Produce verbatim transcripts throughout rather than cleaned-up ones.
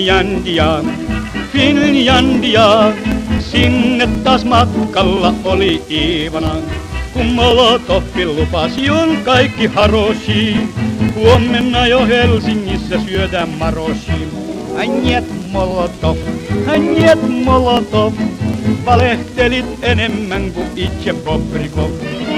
Finlandia, Finlandia, sinne taas matkalla oli Iivana. Kun Molotov lupasi on kaikki haroshi, huomenna jo Helsingissä syödään maroshi. Njet Molotov, njet Molotov, valehtelit enemmän kuin itse Bobrikov.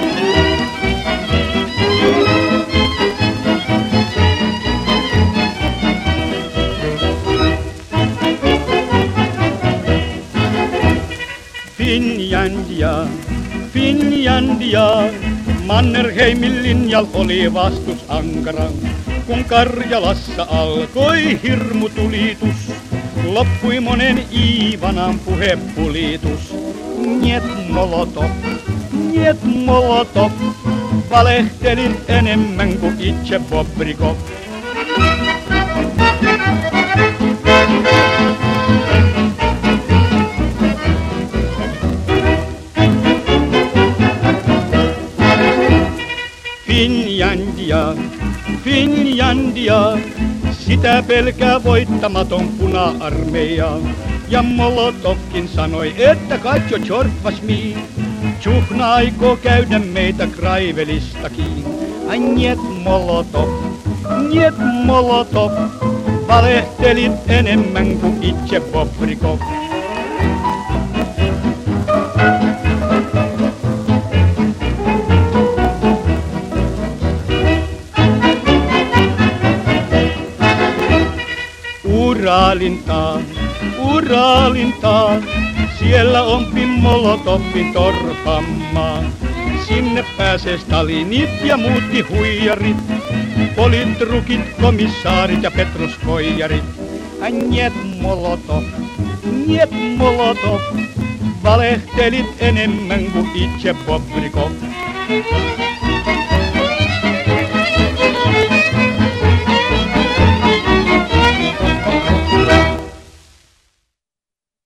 Finlandia, Finlandia, Mannerheimin linjal oli vastus ankara. Kun Karjalassa alkoi hirmutulitus, loppui monen Iivanan puhepulitus. Njet Molotov, njet Molotov, valehtelit enemmän kuin itse Bobrikov. Finlandia, Finlandia, sitä pelkää voittamaton puna-armeija. Ja Molotovkin sanoi, että katso tjortvas mi, Tjuhna aikoo käydä meitä Kraivelistakin. Ai njet Molotov, njet Molotov, valehtelit enemmän kuin itse Bobrikov. Uralintaan, Uralintaan, siellä on Molotovin torpammaa. Sinne pääsee Stalinit ja muutkin huijarit, politrukit, komissaarit ja petruskoijarit. Njet Molotov, njet Molotov, valehtelit enemmän kuin itse Bobrikov.